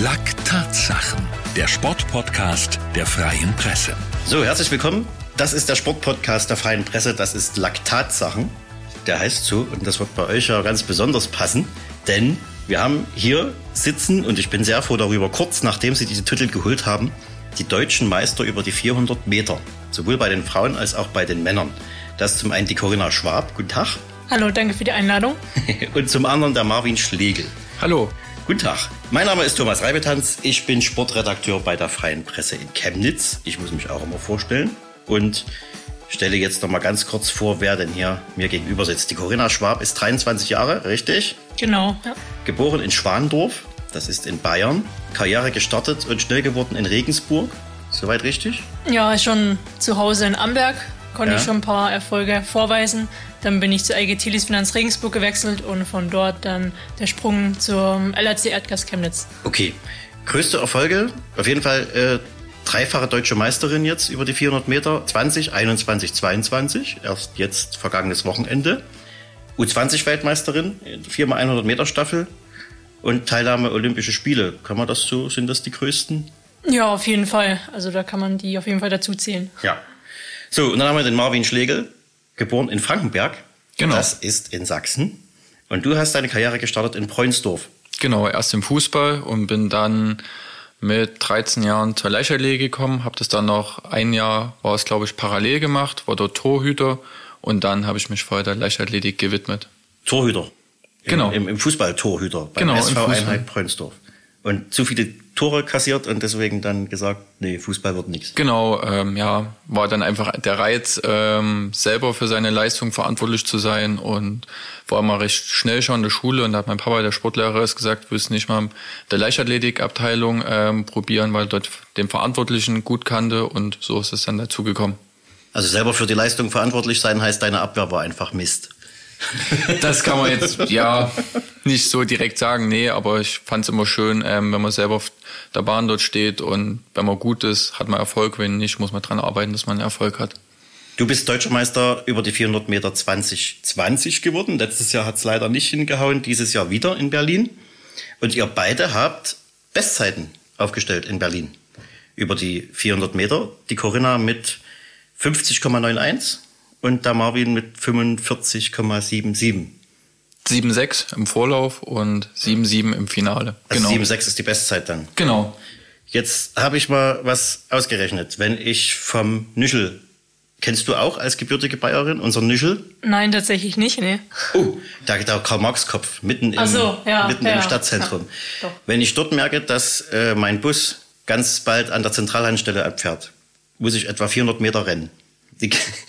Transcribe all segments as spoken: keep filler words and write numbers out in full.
Lack-Tatsachen, der Sportpodcast der Freien Presse. So, herzlich willkommen. Das ist der Sportpodcast der Freien Presse. Das ist Lack-Tatsachen. Der heißt so, und das wird bei euch ja ganz besonders passen, denn wir haben hier sitzen, und ich bin sehr froh darüber, kurz nachdem sie diese Titel geholt haben, die deutschen Meister über die vierhundert Meter. Sowohl bei den Frauen als auch bei den Männern. Das ist zum einen die Corinna Schwab. Guten Tag. Hallo, danke für die Einladung. Und zum anderen der Marvin Schlegel. Hallo. Guten Tag. Mein Name ist Thomas Reibetanz. Ich bin Sportredakteur bei der Freien Presse in Chemnitz. Ich muss mich auch immer vorstellen und stelle jetzt noch mal ganz kurz vor, wer denn hier mir gegenüber sitzt. Die Corinna Schwab ist dreiundzwanzig Jahre, richtig? Genau, ja. Geboren in Schwandorf, das ist in Bayern. Karriere gestartet und schnell geworden in Regensburg. Soweit richtig? Ja, schon zu Hause in Amberg konnte Ja. ich schon ein paar Erfolge vorweisen. Dann bin ich zu I G Thielys Finanz Regensburg gewechselt und von dort dann der Sprung zum L R C Erdgas Chemnitz. Okay. Größte Erfolge? Auf jeden Fall äh, dreifache deutsche Meisterin jetzt über die vierhundert Meter. zwanzig, einundzwanzig, zweiundzwanzig. Erst jetzt vergangenes Wochenende. U zwanzig Weltmeisterin, viermal hundert Meter Staffel und Teilnahme Olympische Spiele. Kann man das so, sind das die größten? Ja, auf jeden Fall. Also da kann man die auf jeden Fall dazu zählen. Ja. So, und dann haben wir den Marvin Schlegel, geboren in Frankenberg. Genau. Das ist in Sachsen. Und du hast deine Karriere gestartet in Preunsdorf. Genau, erst im Fußball und bin dann mit dreizehn Jahren zur Leichtathletik gekommen. Habe das dann noch ein Jahr, war es glaube ich, parallel gemacht, war dort Torhüter und dann habe ich mich voll der Leichtathletik gewidmet. Torhüter. Genau. Im, im Fußball-Torhüter beim Genau, S V im Fußball. Einheit Preunsdorf. Und zu viele Tore kassiert und deswegen dann gesagt, nee, Fußball wird nichts. Genau, ähm, ja, war dann einfach der Reiz, ähm, selber für seine Leistung verantwortlich zu sein und war immer recht schnell schon in der Schule und da hat mein Papa, der Sportlehrer, ist gesagt, willst nicht mal der Leichtathletikabteilung ähm, probieren, weil dort den Verantwortlichen gut kannte und so ist es dann dazu gekommen. Also selber für die Leistung verantwortlich sein heißt, deine Abwehr war einfach Mist. Das kann man jetzt ja nicht so direkt sagen, nee, aber ich fand es immer schön, ähm, wenn man selber auf der Bahn dort steht und wenn man gut ist, hat man Erfolg, wenn nicht, muss man dran arbeiten, dass man Erfolg hat. Du bist Deutscher Meister über die vierhundert Meter zwanzig zwanzig geworden. Letztes Jahr hat es leider nicht hingehauen, dieses Jahr wieder in Berlin. Und ihr beide habt Bestzeiten aufgestellt in Berlin über die vierhundert Meter. Die Corinna mit fünfzig Komma einundneunzig und der Marvin mit fünfundvierzig Komma siebenundsiebzig. sieben sechs im Vorlauf und sieben sieben im Finale. Also Genau. sieben sechs ist die Bestzeit dann. Genau. Jetzt habe ich mal was ausgerechnet. Wenn ich vom Nüschel, kennst du auch als gebürtige Bayerin unseren Nüschel? Nein, tatsächlich nicht, nee. Oh, der, der Karl-Marx-Kopf mitten, im, Ach so, ja, mitten ja, im Stadtzentrum. ja, doch. Wenn ich dort merke, dass äh, mein Bus ganz bald an der Zentralhaltestelle abfährt, muss ich etwa vierhundert Meter rennen. Die,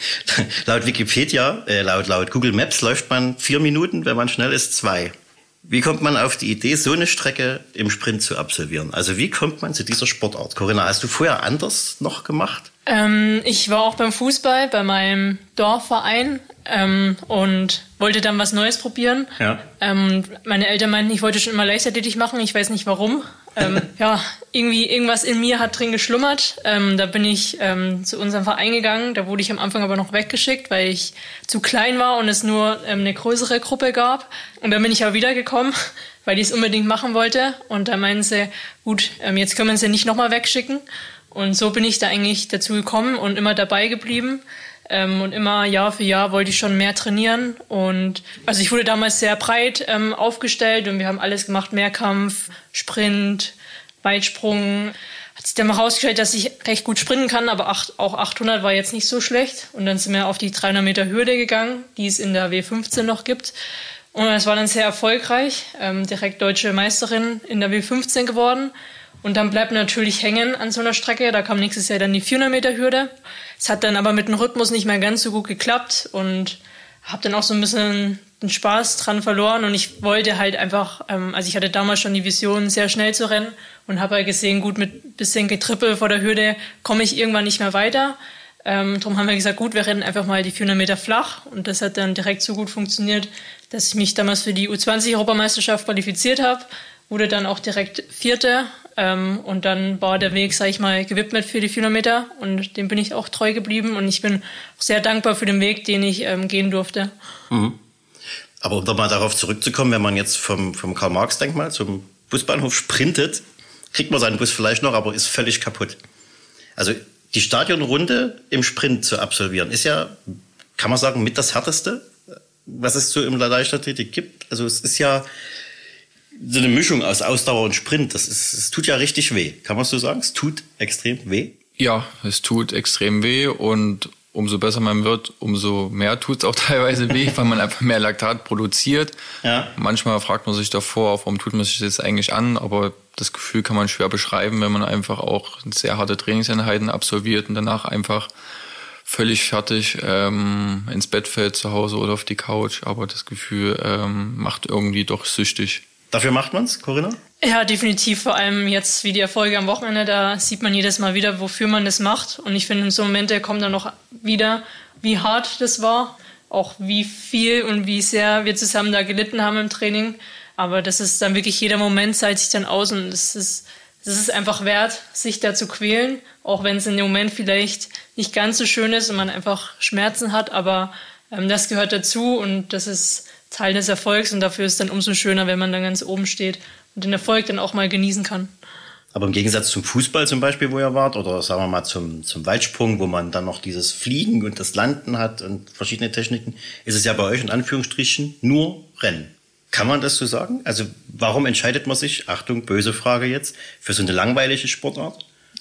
laut Wikipedia, äh, laut, laut Google Maps läuft man vier Minuten, wenn man schnell ist, zwei. Wie kommt man auf die Idee, so eine Strecke im Sprint zu absolvieren? Also wie kommt man zu dieser Sportart? Corinna, hast du vorher anders noch gemacht? Ähm, ich war auch beim Fußball, bei meinem Dorfverein ähm, und wollte dann was Neues probieren. Ja. Ähm, meine Eltern meinten, ich wollte schon immer Leichtathletik machen, ich weiß nicht warum. ähm, ja, irgendwie irgendwas in mir hat drin geschlummert. Ähm, da bin ich ähm, zu unserem Verein gegangen, da wurde ich am Anfang aber noch weggeschickt, weil ich zu klein war und es nur ähm, eine größere Gruppe gab. Und dann bin ich aber wiedergekommen, weil ich es unbedingt machen wollte. Und da meinten sie, gut, ähm, jetzt können wir sie nicht nochmal wegschicken. Und so bin ich da eigentlich dazu gekommen und immer dabei geblieben. Ähm, und immer Jahr für Jahr wollte ich schon mehr trainieren. Und also ich wurde damals sehr breit ähm, aufgestellt und wir haben alles gemacht, Mehrkampf, Sprint, Weitsprung. Hat sich dann mal rausgestellt, dass ich recht gut sprinten kann, aber acht, auch achthundert war jetzt nicht so schlecht. Und dann sind wir auf die dreihundert Meter Hürde gegangen, die es in der W fünfzehn noch gibt. Und das war dann sehr erfolgreich, ähm, direkt deutsche Meisterin in der W fünfzehn geworden. Und dann bleibt man natürlich hängen an so einer Strecke. Da kam nächstes Jahr dann die vierhundert Meter Hürde. Es hat dann aber mit dem Rhythmus nicht mehr ganz so gut geklappt und habe dann auch so ein bisschen den Spaß dran verloren. Und ich wollte halt einfach, ähm, also ich hatte damals schon die Vision, sehr schnell zu rennen und habe halt gesehen, gut, mit bisschen Getrippel vor der Hürde komme ich irgendwann nicht mehr weiter. Ähm, darum haben wir gesagt, gut, wir rennen einfach mal die vierhundert Meter flach. Und das hat dann direkt so gut funktioniert, dass ich mich damals für die U zwanzig Europameisterschaft qualifiziert habe. Wurde dann auch direkt Vierte. Ähm, und dann war der Weg, sag ich mal, gewidmet für die vierhundert Meter. Und dem bin ich auch treu geblieben. Und ich bin auch sehr dankbar für den Weg, den ich ähm, gehen durfte. Mhm. Aber um doch mal darauf zurückzukommen, wenn man jetzt vom, vom Karl-Marx-Denkmal zum Busbahnhof sprintet, kriegt man seinen Bus vielleicht noch, aber ist völlig kaputt. Also die Stadionrunde im Sprint zu absolvieren, ist ja, kann man sagen, mit das Härteste, was es so in der Leichtathletik gibt. Also es ist ja so eine Mischung aus Ausdauer und Sprint. Das ist, es tut ja richtig weh. Kann man so sagen? Es tut extrem weh. Ja, es tut extrem weh und umso besser man wird, umso mehr tut es auch teilweise weh, weil man einfach mehr Laktat produziert. Ja. Manchmal fragt man sich davor, warum tut man sich das eigentlich an, aber das Gefühl kann man schwer beschreiben, wenn man einfach auch sehr harte Trainingseinheiten absolviert und danach einfach völlig fertig ähm, ins Bett fällt zu Hause oder auf die Couch. Aber das Gefühl ähm, macht irgendwie doch süchtig. Dafür macht man's, Corinna? Ja, definitiv. Vor allem jetzt wie die Erfolge am Wochenende, da sieht man jedes Mal wieder, wofür man das macht. Und ich finde, in so einem Moment, der kommt dann noch wieder, wie hart das war. Auch wie viel und wie sehr wir zusammen da gelitten haben im Training. Aber das ist dann wirklich, jeder Moment zahlt sich dann aus und es ist, es ist einfach wert, sich da zu quälen. Auch wenn es in dem Moment vielleicht nicht ganz so schön ist und man einfach Schmerzen hat. Aber ähm, das gehört dazu und das ist Teil des Erfolgs und dafür ist es dann umso schöner, wenn man dann ganz oben steht und den Erfolg dann auch mal genießen kann. Aber im Gegensatz zum Fußball zum Beispiel, wo ihr wart, oder sagen wir mal zum, zum Weitsprung, wo man dann noch dieses Fliegen und das Landen hat und verschiedene Techniken, ist es ja bei euch in Anführungsstrichen nur Rennen. Kann man das so sagen? Also warum entscheidet man sich, Achtung, böse Frage jetzt, für so eine langweilige Sportart?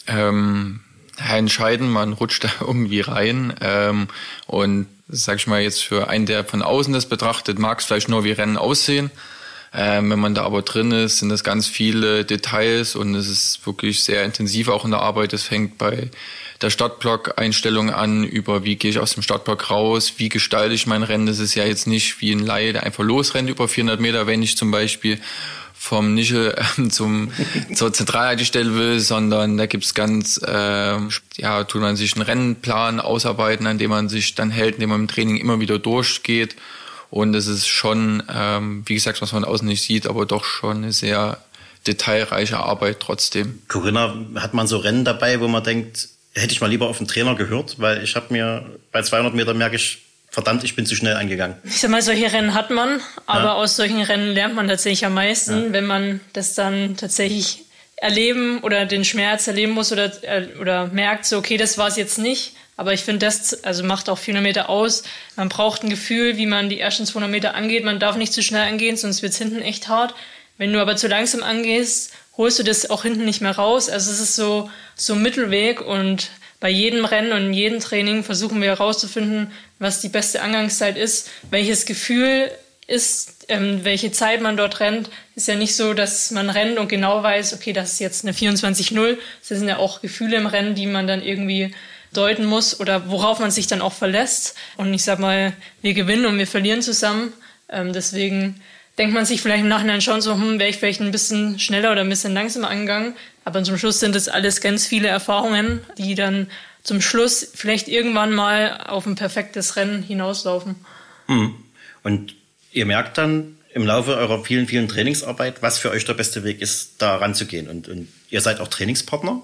Ähm, entscheiden, man rutscht da irgendwie rein ähm, und sag ich mal jetzt für einen, der von außen das betrachtet, mag es vielleicht nur wie Rennen aussehen. Ähm, wenn man da aber drin ist, sind das ganz viele Details und es ist wirklich sehr intensiv auch in der Arbeit. Es fängt bei der Startblock-Einstellung an, über wie gehe ich aus dem Startblock raus, wie gestalte ich mein Rennen. Das ist ja jetzt nicht wie ein Laie, der einfach losrennt über vierhundert Meter, wenn ich zum Beispiel vom Nischel äh, zum zur Zentralhaltestelle will, sondern da gibt's ganz, äh, ja, tut man sich einen Rennplan ausarbeiten, an dem man sich dann hält, indem man im Training immer wieder durchgeht. Und es ist schon, ähm, wie gesagt, was man von außen nicht sieht, aber doch schon eine sehr detailreiche Arbeit trotzdem. Corinna, hat man so Rennen dabei, wo man denkt, hätte ich mal lieber auf den Trainer gehört, weil ich habe mir bei zweihundert Meter merke ich, verdammt, ich bin zu schnell angegangen. Ich sag mal, solche Rennen hat man, aber ja. Aus solchen Rennen lernt man tatsächlich am meisten, ja. Wenn man das dann tatsächlich erleben oder den Schmerz erleben muss oder, oder merkt, so okay, das war es jetzt nicht. Aber ich finde, das also macht auch vierhundert Meter aus. Man braucht ein Gefühl, wie man die ersten zweihundert Meter angeht. Man darf nicht zu schnell angehen, sonst wird's hinten echt hart. Wenn du aber zu langsam angehst, holst du das auch hinten nicht mehr raus. Also es ist so so ein Mittelweg und bei jedem Rennen und jedem Training versuchen wir herauszufinden, was die beste Angangszeit ist, welches Gefühl ist, ähm, welche Zeit man dort rennt. Ist ja nicht so, dass man rennt und genau weiß, okay, das ist jetzt eine vierundzwanzig null. Das sind ja auch Gefühle im Rennen, die man dann irgendwie deuten muss oder worauf man sich dann auch verlässt. Und ich sag mal, wir gewinnen und wir verlieren zusammen. Ähm, deswegen denkt man sich vielleicht im Nachhinein schon so, hm, wäre ich vielleicht ein bisschen schneller oder ein bisschen langsamer angegangen. Aber zum Schluss sind das alles ganz viele Erfahrungen, die dann zum Schluss vielleicht irgendwann mal auf ein perfektes Rennen hinauslaufen. Hm. Und ihr merkt dann im Laufe eurer vielen, vielen Trainingsarbeit, was für euch der beste Weg ist, da ranzugehen. Und, und ihr seid auch Trainingspartner,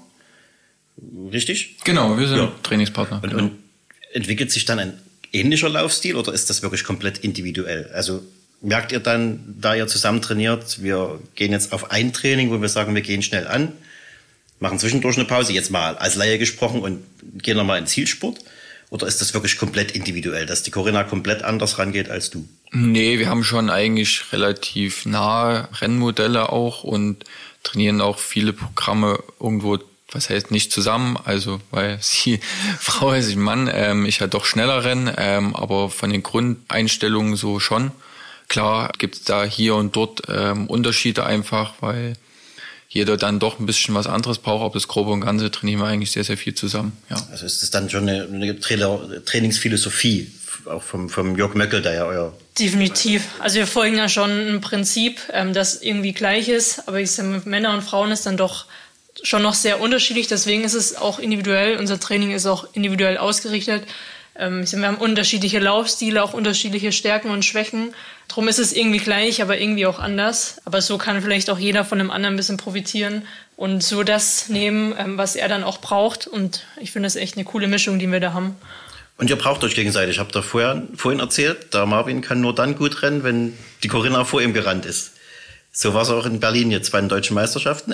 richtig? Genau, wir sind ja. Trainingspartner. Und, genau. und entwickelt sich dann ein ähnlicher Laufstil oder ist das wirklich komplett individuell? Also merkt ihr dann, da ihr zusammen trainiert, wir gehen jetzt auf ein Training, wo wir sagen, wir gehen schnell an, machen zwischendurch eine Pause, jetzt mal als Laie gesprochen und gehen nochmal in Zielsport? Oder ist das wirklich komplett individuell, dass die Corinna komplett anders rangeht als du? Nee, wir haben schon eigentlich relativ nahe Rennmodelle auch und trainieren auch viele Programme irgendwo, was heißt nicht zusammen, also weil sie Frau ist, ich Mann, ähm, ich halt doch schneller renne, ähm, aber von den Grundeinstellungen so schon. Klar gibt's da hier und dort ähm, Unterschiede einfach, weil jeder dann doch ein bisschen was anderes braucht. Aber das Grobe und Ganze trainieren wir eigentlich sehr, sehr viel zusammen. Ja. Also ist das dann schon eine, eine Trainer, Trainingsphilosophie, auch vom, vom Jörg Möckel, der ja euer... Definitiv. Also wir folgen ja schon ein Prinzip, ähm, das irgendwie gleich ist. Aber ich sage, mit Männern und Frauen ist dann doch schon noch sehr unterschiedlich. Deswegen ist es auch individuell. Unser Training ist auch individuell ausgerichtet. Ähm, ich sage, wir haben unterschiedliche Laufstile, auch unterschiedliche Stärken und Schwächen. Drum ist es irgendwie gleich, aber irgendwie auch anders. Aber so kann vielleicht auch jeder von dem anderen ein bisschen profitieren und so das nehmen, was er dann auch braucht. Und ich finde das echt eine coole Mischung, die wir da haben. Und ihr braucht euch gegenseitig. Ich habe da vorher, vorhin erzählt, der Marvin kann nur dann gut rennen, wenn die Corinna vor ihm gerannt ist. So war es auch in Berlin jetzt bei den deutschen Meisterschaften. Erst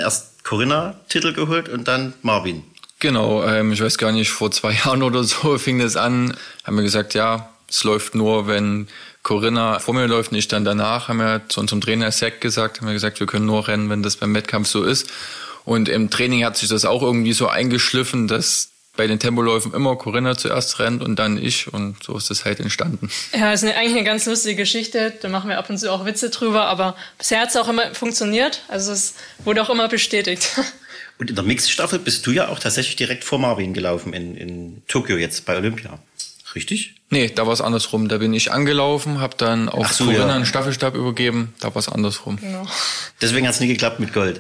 Corinna-Titel geholt und dann Marvin. Genau, ähm, ich weiß gar nicht, vor zwei Jahren oder so fing das an. Haben wir gesagt, ja, es läuft nur, wenn Corinna vor mir läuft, nicht dann danach. Haben wir zu unserem Trainer Zack gesagt, haben wir gesagt, wir können nur rennen, wenn das beim Wettkampf so ist. Und im Training hat sich das auch irgendwie so eingeschliffen, dass bei den Tempoläufen immer Corinna zuerst rennt und dann ich. Und so ist das halt entstanden. Ja, ist eine, eigentlich eine ganz lustige Geschichte. Da machen wir ab und zu auch Witze drüber. Aber bisher hat es auch immer funktioniert. Also es wurde auch immer bestätigt. Und in der Mixed-Staffel bist du ja auch tatsächlich direkt vor Marvin gelaufen in, in Tokio jetzt bei Olympia. Richtig? Nee, da war es andersrum. Da bin ich angelaufen, habe dann auf so, Corinna ja. einen Staffelstab übergeben. Da war es andersrum. Genau. Deswegen hat es nie geklappt mit Gold.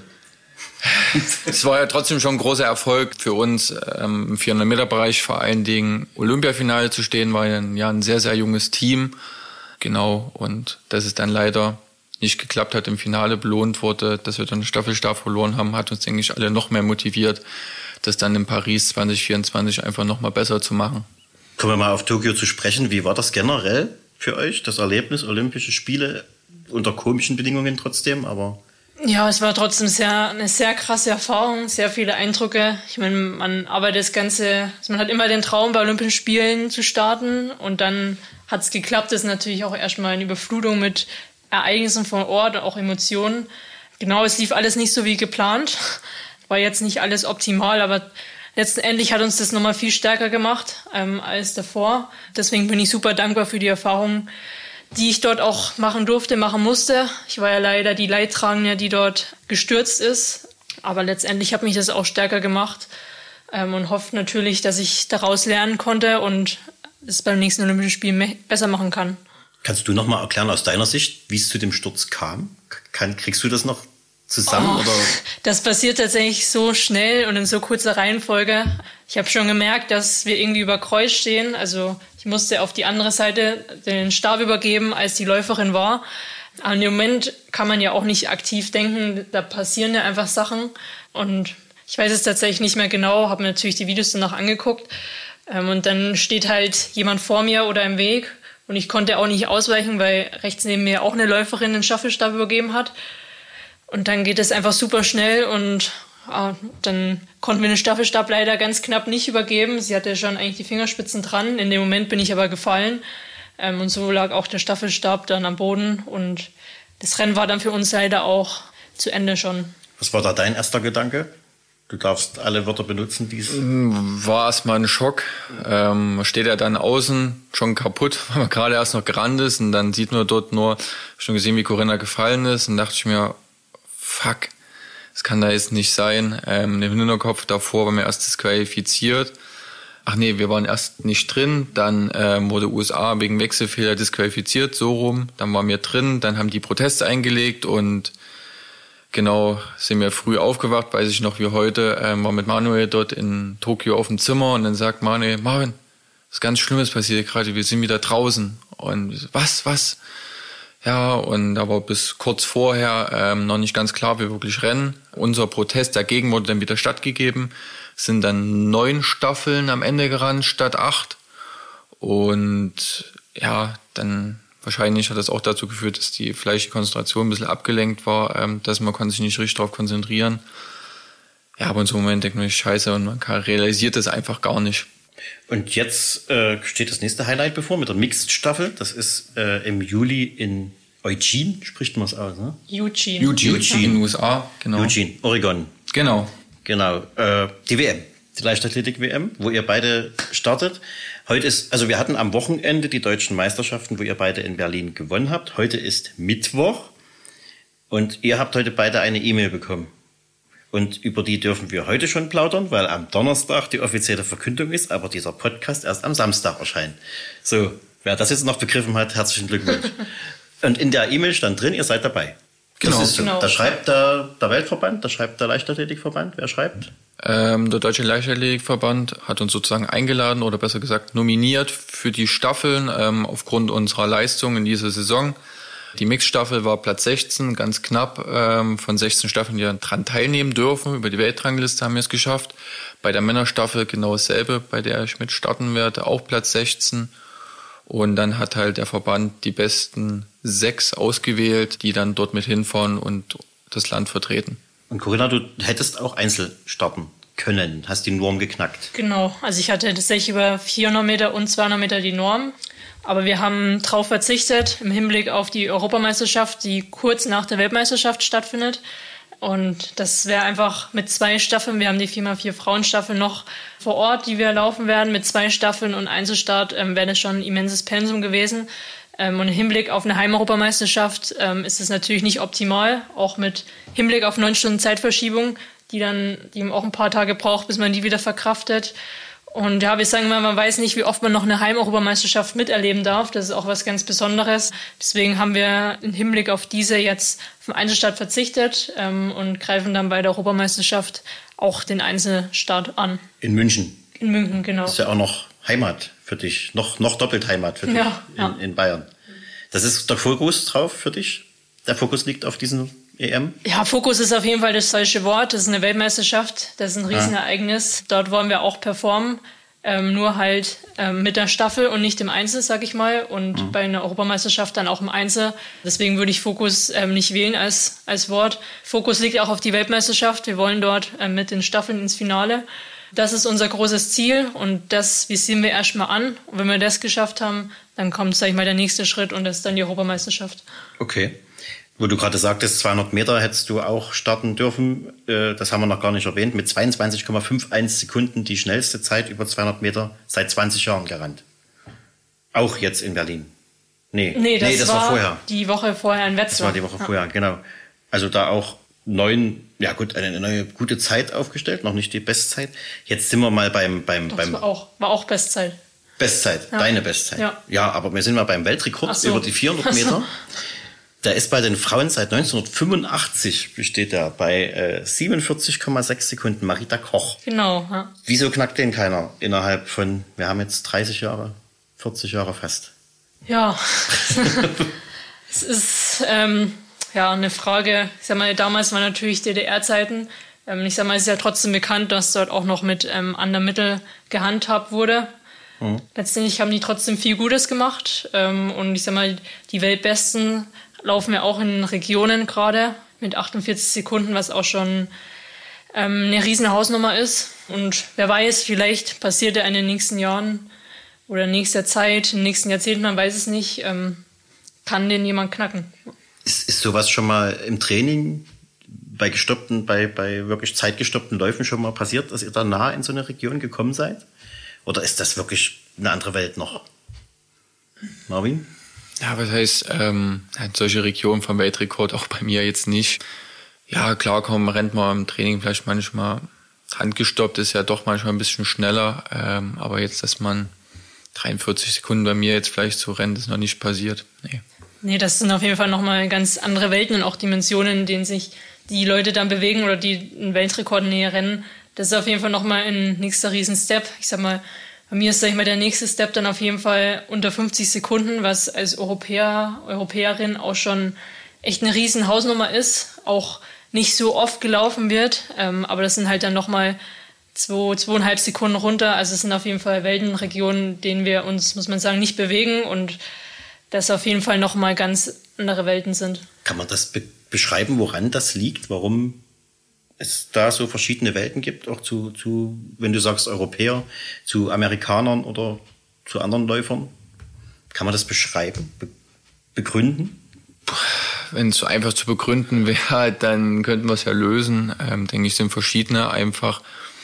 Es war ja trotzdem schon ein großer Erfolg für uns, ähm, im vierhundert Meter Bereich vor allen Dingen Olympiafinale zu stehen, war ja ein, ja ein sehr, sehr junges Team. Genau, und dass es dann leider nicht geklappt hat, im Finale belohnt wurde, dass wir dann den Staffelstab verloren haben, hat uns, denke ich, alle noch mehr motiviert, das dann in Paris zwanzig vierundzwanzig einfach noch mal besser zu machen. Kommen wir mal auf Tokio zu sprechen. Wie war das generell für euch, das Erlebnis, Olympische Spiele, unter komischen Bedingungen trotzdem, aber... Ja, es war trotzdem sehr, eine sehr krasse Erfahrung, sehr viele Eindrücke. Ich meine, man arbeitet das Ganze, also man hat immer den Traum, bei Olympischen Spielen zu starten und dann hat es geklappt. Das ist natürlich auch erstmal eine Überflutung mit Ereignissen vor Ort, auch Emotionen. Genau, es lief alles nicht so wie geplant. War jetzt nicht alles optimal, aber letztendlich hat uns das nochmal viel stärker gemacht ähm, als davor. Deswegen bin ich super dankbar für die Erfahrung, die ich dort auch machen durfte, machen musste. Ich war ja leider die Leidtragende, die dort gestürzt ist. Aber letztendlich hat mich das auch stärker gemacht ähm, und hoffe natürlich, dass ich daraus lernen konnte und es beim nächsten Olympischen Spiel me- besser machen kann. Kannst du noch mal erklären aus deiner Sicht, wie es zu dem Sturz kam? Kann, kriegst du das noch zusammen? Oh, oder? Das passiert tatsächlich so schnell und in so kurzer Reihenfolge. Ich habe schon gemerkt, dass wir irgendwie über Kreuz stehen. Also ich musste auf die andere Seite den Stab übergeben, als die Läuferin war. Aber im Moment kann man ja auch nicht aktiv denken, da passieren ja einfach Sachen. Und ich weiß es tatsächlich nicht mehr genau, habe mir natürlich die Videos danach angeguckt. Und dann steht halt jemand vor mir oder im Weg. Und ich konnte auch nicht ausweichen, weil rechts neben mir auch eine Läuferin den Staffelstab übergeben hat. Und dann geht es einfach super schnell und ah, dann konnten wir den Staffelstab leider ganz knapp nicht übergeben. Sie hatte schon eigentlich die Fingerspitzen dran. In dem Moment bin ich aber gefallen. Ähm, und so lag auch der Staffelstab dann am Boden. Und das Rennen war dann für uns leider auch zu Ende schon. Was war da dein erster Gedanke? Du darfst alle Wörter benutzen, die es... War erstmal ein Schock. Ähm, man steht ja dann außen schon kaputt, weil man gerade erst noch gerannt ist. Und dann sieht man dort nur, schon gesehen, wie Corinna gefallen ist. Und dachte ich mir, fuck, das kann da jetzt nicht sein. Ähm, im Hinterkopf davor waren wir erst disqualifiziert. Ach nee, wir waren erst nicht drin. Dann ähm, wurde U S A wegen Wechselfehler disqualifiziert, so rum. Dann waren wir drin. Dann haben die Proteste eingelegt und genau, sind wir früh aufgewacht, weiß ich noch wie heute, ähm, war mit Manuel dort in Tokio auf dem Zimmer und dann sagt Manuel, Marvin, was ganz Schlimmes passiert gerade, wir sind wieder draußen. Und was, was? Ja, und aber bis kurz vorher ähm, noch nicht ganz klar, wie wir wirklich rennen. Unser Protest dagegen wurde dann wieder stattgegeben. Es sind dann neun Staffeln am Ende gerannt statt acht. Und ja, dann wahrscheinlich hat das auch dazu geführt, dass die fleischige Konzentration ein bisschen abgelenkt war, ähm, dass man konnte sich nicht richtig darauf konzentrieren. Ja, aber in so einem Moment denkt man, scheiße, und man kann, realisiert das einfach gar nicht. Und jetzt äh, steht das nächste Highlight bevor mit der Mixed-Staffel. Das ist äh, im Juli in Eugene, spricht man es aus, ne? Eugene. Eugene, Eugene. in den U S A, genau. Eugene, Oregon. Genau. Genau, äh, die W M, die Leichtathletik-W M, wo ihr beide startet. Heute ist, also wir hatten am Wochenende die deutschen Meisterschaften, wo ihr beide in Berlin gewonnen habt. Heute ist Mittwoch und ihr habt heute beide eine E-Mail bekommen. Und über die dürfen wir heute schon plaudern, weil am Donnerstag die offizielle Verkündung ist, aber dieser Podcast erst am Samstag erscheint. So, wer das jetzt noch begriffen hat, herzlichen Glückwunsch. Und in der E-Mail stand drin, ihr seid dabei. Genau. Das ist so. Genau. Da schreibt der, der Weltverband, da schreibt der Leichtathletikverband. Wer schreibt? Ähm, der Deutsche Leichtathletikverband hat uns sozusagen eingeladen oder besser gesagt nominiert für die Staffeln ähm, aufgrund unserer Leistung in dieser Saison. Die Mixstaffel war Platz sechzehn, ganz knapp. Ähm, von sechzehn Staffeln, die daran teilnehmen dürfen. Über die Weltrangliste haben wir es geschafft. Bei der Männerstaffel genau dasselbe, bei der ich mit starten werde, auch Platz sechzehn. Und dann hat halt der Verband die besten sechs ausgewählt, die dann dort mit hinfahren und das Land vertreten. Und Corinna, du hättest auch Einzel starten können, hast die Norm geknackt. Genau, also ich hatte tatsächlich über vierhundert Meter und zweihundert Meter die Norm. Aber wir haben darauf verzichtet im Hinblick auf die Europameisterschaft, die kurz nach der Weltmeisterschaft stattfindet. Und das wäre einfach mit zwei Staffeln. Wir haben die vier mal vier Frauenstaffel noch vor Ort, die wir laufen werden. Mit zwei Staffeln und Einzelstart ähm, wäre das schon ein immenses Pensum gewesen. Ähm, und im Hinblick auf eine Heimeuropameisterschaft ähm, ist es natürlich nicht optimal. Auch mit Hinblick auf neun Stunden Zeitverschiebung, die dann die auch ein paar Tage braucht, bis man die wieder verkraftet. Und ja, wir sagen mal, man weiß nicht, wie oft man noch eine Heimeuropameisterschaft miterleben darf. Das ist auch was ganz Besonderes. Deswegen haben wir im Hinblick auf diese jetzt vom Einzelstart verzichtet ähm, und greifen dann bei der Europameisterschaft auch den Einzelstart an. In München? In München, genau. Das ist ja auch noch Heimat für dich, noch, noch doppelt Heimat für dich ja, in, ja. in Bayern. Das ist der Fokus drauf für dich? Der Fokus liegt auf diesen E M? Ja, Fokus ist auf jeden Fall das falsche Wort. Das ist eine Weltmeisterschaft. Das ist ein Riesenereignis. Dort wollen wir auch performen. Ähm, nur halt ähm, mit der Staffel und nicht im Einzel, sag ich mal. Und mhm. bei einer Europameisterschaft dann auch im Einzel. Deswegen würde ich Fokus ähm, nicht wählen als, als Wort. Fokus liegt auch auf die Weltmeisterschaft. Wir wollen dort ähm, mit den Staffeln ins Finale. Das ist unser großes Ziel und das visieren wir erstmal an. Und wenn wir das geschafft haben, dann kommt, sag ich mal, der nächste Schritt und das ist dann die Europameisterschaft. Okay. Wo du gerade sagtest, zweihundert Meter hättest du auch starten dürfen. Das haben wir noch gar nicht erwähnt. Mit zweiundzwanzig Komma einundfünfzig Sekunden die schnellste Zeit über zweihundert Meter seit zwanzig Jahren gerannt. Auch jetzt in Berlin. Nee, nee, das, nee, das war, war vorher. Die Woche vorher in Wetzlar. Das war die Woche ja. vorher, genau. Also da auch neun, ja gut, eine neue gute Zeit aufgestellt, noch nicht die Bestzeit. Jetzt sind wir mal beim... beim, Doch, beim war auch, war auch Bestzeit. Bestzeit, ja. Deine Bestzeit. Ja. ja, aber wir sind mal beim Weltrekord so. über die vierhundert Meter. So. Der ist bei den Frauen seit neunzehnhundertfünfundachtzig, besteht er bei äh, siebenundvierzig Komma sechs Sekunden. Marita Koch. Genau. Ja. Wieso knackt den keiner innerhalb von, wir haben jetzt dreißig Jahre, vierzig Jahre fast? Ja, es ist ähm, ja eine Frage. Ich sag mal, damals waren natürlich D D R-Zeiten. Ähm, ich sag mal, es ist ja trotzdem bekannt, dass dort auch noch mit ähm, anderen Mitteln gehandhabt wurde. Mhm. Letztendlich haben die trotzdem viel Gutes gemacht. Ähm, und ich sag mal, die Weltbesten laufen ja auch in Regionen gerade mit achtundvierzig Sekunden, was auch schon ähm, eine riesen Hausnummer ist. Und wer weiß, vielleicht passiert ja in den nächsten Jahren oder in nächster Zeit, in den nächsten Jahrzehnten, man weiß es nicht, ähm, kann den jemand knacken. Ist, ist sowas schon mal im Training bei gestoppten, bei, bei wirklich zeitgestoppten Läufen schon mal passiert, dass ihr da nah in so eine Region gekommen seid? Oder ist das wirklich eine andere Welt noch? Marvin? Ja, was heißt, ähm, solche Regionen vom Weltrekord auch bei mir jetzt nicht. Ja, klar, komm, rennt man im Training vielleicht manchmal handgestoppt, ist ja doch manchmal ein bisschen schneller. Ähm, aber jetzt, dass man dreiundvierzig Sekunden bei mir jetzt vielleicht so rennt, ist noch nicht passiert. Nee. Nee, das sind auf jeden Fall nochmal ganz andere Welten und auch Dimensionen, in denen sich die Leute dann bewegen oder die einen Weltrekord näher rennen. Das ist auf jeden Fall nochmal ein nächster Riesen-Step. Ich sag mal, bei mir ist, sag ich mal, der nächste Step dann auf jeden Fall unter fünfzig Sekunden, was als Europäer, Europäerin auch schon echt eine riesen Hausnummer ist. Auch nicht so oft gelaufen wird, ähm, aber das sind halt dann nochmal zwei, zweieinhalb Sekunden runter. Also es sind auf jeden Fall Weltenregionen, in denen wir uns, muss man sagen, nicht bewegen und das auf jeden Fall nochmal ganz andere Welten sind. Kann man das be- beschreiben, woran das liegt? Warum es da so verschiedene Welten gibt, auch zu, zu, wenn du sagst Europäer, zu Amerikanern oder zu anderen Läufern? Kann man das beschreiben, be- begründen? Wenn es so einfach zu begründen wäre, dann könnten wir es ja lösen. Ähm, denke ich, sind verschiedene einfach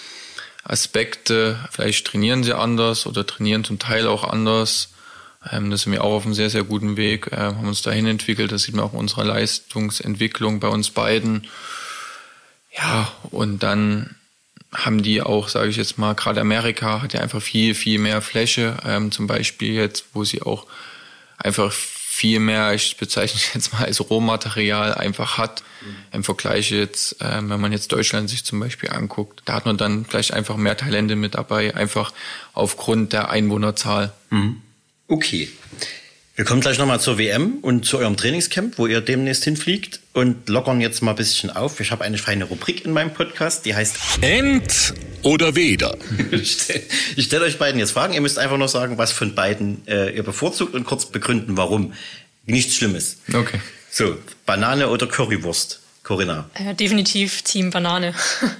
Aspekte. Vielleicht trainieren sie anders oder trainieren zum Teil auch anders. Ähm, da sind wir auch auf einem sehr, sehr guten Weg, äh, haben uns dahin entwickelt. Das sieht man auch in unserer Leistungsentwicklung bei uns beiden. Ja, und dann haben die auch, sage ich jetzt mal, gerade Amerika hat ja einfach viel, viel mehr Fläche. Ähm, zum Beispiel jetzt, wo sie auch einfach viel mehr, ich bezeichne es jetzt mal als Rohmaterial einfach hat. Mhm. Im Vergleich jetzt, ähm, wenn man jetzt Deutschland sich zum Beispiel anguckt, da hat man dann vielleicht einfach mehr Talente mit dabei, einfach aufgrund der Einwohnerzahl. Mhm. Okay. Wir kommen gleich nochmal zur W M und zu eurem Trainingscamp, wo ihr demnächst hinfliegt und lockern jetzt mal ein bisschen auf. Ich habe eine feine Rubrik in meinem Podcast, die heißt Ent oder Weder. Ich stelle stell euch beiden jetzt Fragen. Ihr müsst einfach nur sagen, was von beiden äh, ihr bevorzugt und kurz begründen, warum. Nichts Schlimmes. Okay. So, Banane oder Currywurst? Corinna? Äh, definitiv Team Banane.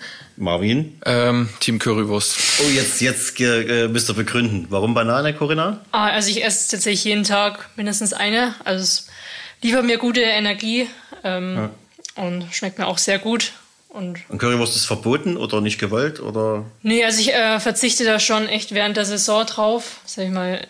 Marvin? Ähm, Team Currywurst. Oh, jetzt, jetzt äh, müsst ihr begründen. Warum Banane, Corinna? Ah, also ich esse tatsächlich jeden Tag mindestens eine. Also es liefert mir gute Energie ähm, ja. und schmeckt mir auch sehr gut. Und, und Currywurst ist verboten oder nicht gewollt? Oder? Nee, also ich äh, verzichte da schon echt während der Saison drauf. Sag ich mal,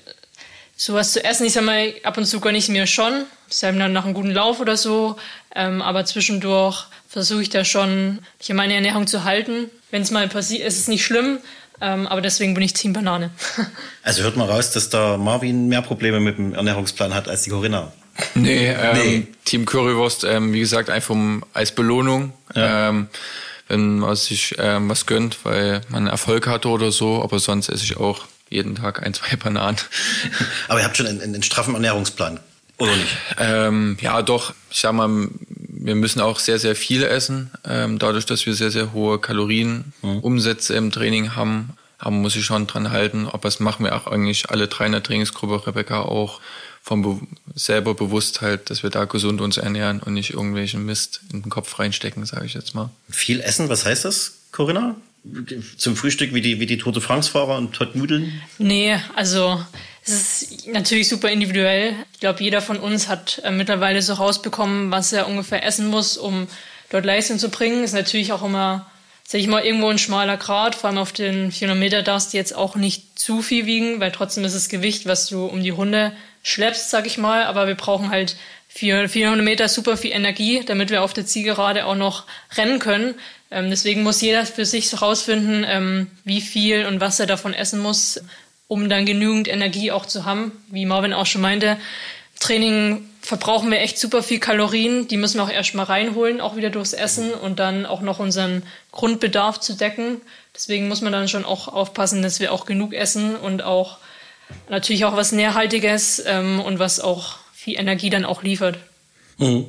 sowas zu essen. Ich sag mal, ab und zu gönne ich mir schon. Selbst dann nach einem guten Lauf oder so. Ähm, aber zwischendurch versuche ich da schon, hier meine Ernährung zu halten. Wenn es mal passiert, ist es nicht schlimm. Ähm, aber deswegen bin ich Team Banane. Also hört man raus, dass der Marvin mehr Probleme mit dem Ernährungsplan hat als die Corinna. Nee, ähm, nee. Team Currywurst, ähm, wie gesagt, einfach als Belohnung. Ja. Ähm, wenn man sich ähm, was gönnt, weil man Erfolg hatte oder so. Aber sonst esse ich auch jeden Tag ein, zwei Bananen. Aber ihr habt schon einen, einen straffen Ernährungsplan, oder nicht? Ähm, ja, doch. Ich sag mal, wir müssen auch sehr, sehr viel essen. Ähm, dadurch, dass wir sehr, sehr hohe Kalorienumsätze mhm. im Training haben, aber muss ich schon dran halten. Aber das machen wir auch eigentlich alle drei in der Trainingsgruppe, Rebecca auch, vom Be- selber bewusst halt, dass wir da gesund uns ernähren und nicht irgendwelchen Mist in den Kopf reinstecken, sage ich jetzt mal. Viel essen, was heißt das, Corinna? Zum Frühstück wie die, wie die Tour de France-Fahrer und Todd-Nudeln? Nee, also es ist natürlich super individuell. Ich glaube, jeder von uns hat äh, mittlerweile so rausbekommen, was er ungefähr essen muss, um dort Leistung zu bringen. Ist natürlich auch immer, sag ich mal, irgendwo ein schmaler Grat. Vor allem auf den vierhundert Meter darfst du jetzt auch nicht zu viel wiegen, weil trotzdem ist das Gewicht, was du um die Runde schleppst, sag ich mal. Aber wir brauchen halt vierhundert Meter super viel Energie, damit wir auf der Zielgerade auch noch rennen können. Ähm, deswegen muss jeder für sich herausfinden, ähm, wie viel und was er davon essen muss, um dann genügend Energie auch zu haben. Wie Marvin auch schon meinte, Training verbrauchen wir echt super viel Kalorien. Die müssen wir auch erstmal reinholen, auch wieder durchs Essen und dann auch noch unseren Grundbedarf zu decken. Deswegen muss man dann schon auch aufpassen, dass wir auch genug essen und auch natürlich auch was Nährhaltiges ähm, und was auch viel Energie dann auch liefert. Mhm.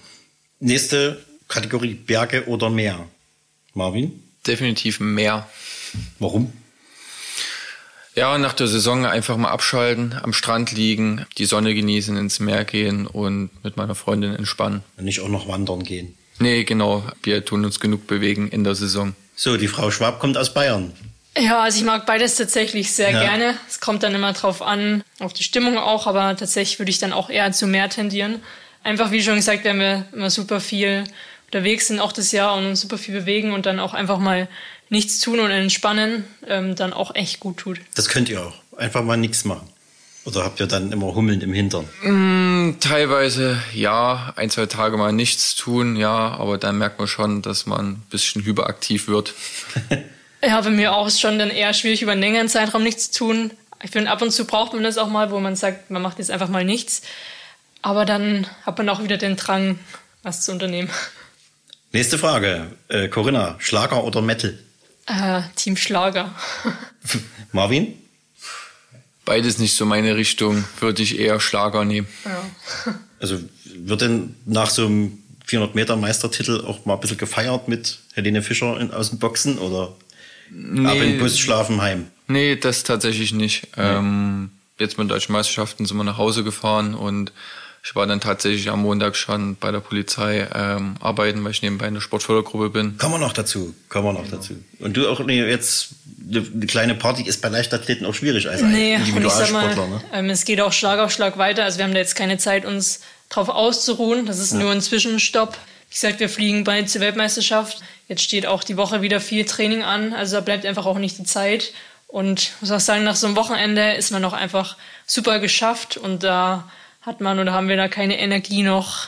Nächste Kategorie, Berge oder Meer. Marvin? Definitiv Meer. Warum? Ja, nach der Saison einfach mal abschalten, am Strand liegen, die Sonne genießen, ins Meer gehen und mit meiner Freundin entspannen. Und nicht auch noch wandern gehen. Nee, genau. Wir tun uns genug bewegen in der Saison. So, die Frau Schwab kommt aus Bayern. Ja, also ich mag beides tatsächlich sehr ja. gerne. Es kommt dann immer drauf an, auf die Stimmung auch, aber tatsächlich würde ich dann auch eher zu Meer tendieren. Einfach, wie schon gesagt, werden wir immer super viel unterwegs sind, auch das Jahr und uns super viel bewegen und dann auch einfach mal nichts tun und entspannen, ähm, dann auch echt gut tut. Das könnt ihr auch. Einfach mal nichts machen. Oder habt ihr dann immer Hummeln im Hintern? Mm, teilweise ja, ein, zwei Tage mal nichts tun, ja, aber dann merkt man schon, dass man ein bisschen hyperaktiv wird. Ja, bei mir auch ist schon dann eher schwierig, über einen längeren Zeitraum nichts zu tun. Ich finde, ab und zu braucht man das auch mal, wo man sagt, man macht jetzt einfach mal nichts. Aber dann hat man auch wieder den Drang, was zu unternehmen. Nächste Frage. Äh, Corinna, Schlager oder Metal? Äh, Team Schlager. Marvin? Beides nicht so meine Richtung, würde ich eher Schlager nehmen. Ja. Also wird denn nach so einem vierhundert Meter Meistertitel auch mal ein bisschen gefeiert mit Helene Fischer in, aus dem Boxen oder nee, ab in den Bus, schlafen, heim? Nee, das tatsächlich nicht. Nee. Ähm, jetzt mit deutschen Meisterschaften sind wir nach Hause gefahren und ich war dann tatsächlich am Montag schon bei der Polizei ähm, arbeiten, weil ich nebenbei in der Sportfördergruppe bin. Kommen wir noch dazu, kommen wir noch genau. dazu. Und du auch nee, jetzt, eine kleine Party ist bei Leichtathleten auch schwierig als nee, ein Individualsportler. Ne? Ähm, es geht auch Schlag auf Schlag weiter, also wir haben da jetzt keine Zeit, uns drauf auszuruhen. Das ist ja. nur ein Zwischenstopp. Wie gesagt, wir fliegen bald zur Weltmeisterschaft. Jetzt steht auch die Woche wieder viel Training an, also da bleibt einfach auch nicht die Zeit. Und ich muss auch sagen, nach so einem Wochenende ist man noch einfach super geschafft und da hat man oder haben wir da keine Energie noch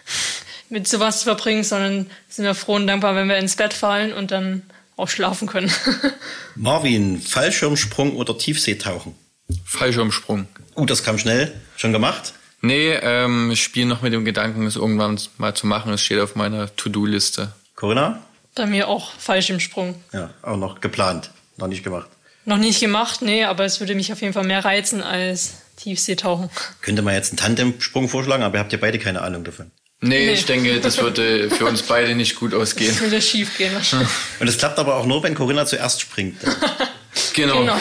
mit sowas zu verbringen, sondern sind wir froh und dankbar, wenn wir ins Bett fallen und dann auch schlafen können. Marvin, Fallschirmsprung oder Tiefseetauchen? Fallschirmsprung. Gut, das kam schnell. Schon gemacht? Nee, ähm, ich spiele noch mit dem Gedanken, es irgendwann mal zu machen. Es steht auf meiner To-Do-Liste. Corinna? Bei mir auch Fallschirmsprung. Ja, auch noch geplant, noch nicht gemacht. Noch nicht gemacht, nee, aber es würde mich auf jeden Fall mehr reizen als Tiefseetauchen. Könnte man jetzt einen Tandemsprung vorschlagen, aber ihr habt ja beide keine Ahnung davon. Nee, nee. Ich denke, das würde für uns beide nicht gut ausgehen. Das würde schief gehen wahrscheinlich. Und es klappt aber auch nur, wenn Corinna zuerst springt. Genau. genau.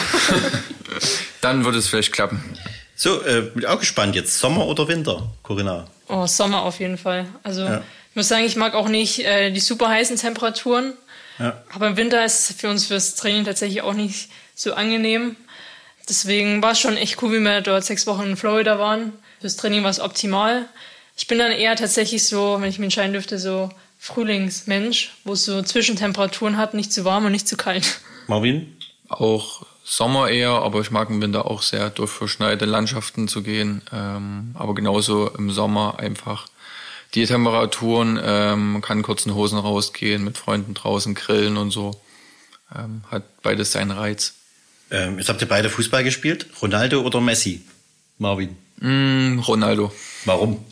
Dann würde es vielleicht klappen. So, äh, bin auch gespannt jetzt. Sommer oder Winter, Corinna? Oh, Sommer auf jeden Fall. Also ja. Ich muss sagen, ich mag auch nicht äh, die super heißen Temperaturen. Ja. Aber im Winter ist es für uns fürs Training tatsächlich auch nicht so angenehm. Deswegen war es schon echt cool, wie wir dort sechs Wochen in Florida waren. Fürs Training war es optimal. Ich bin dann eher tatsächlich so, wenn ich mich entscheiden dürfte, so Frühlingsmensch, wo es so Zwischentemperaturen hat, nicht zu warm und nicht zu kalt. Marvin? Auch Sommer eher, aber ich mag im Winter auch sehr, durch verschneite Landschaften zu gehen. Ähm, aber genauso im Sommer einfach die Temperaturen, ähm, man kann in kurzen Hosen rausgehen, mit Freunden draußen grillen und so. Ähm, hat beides seinen Reiz. Ähm, jetzt habt ihr beide Fußball gespielt. Ronaldo oder Messi? Marvin? Mm, Ronaldo. Warum?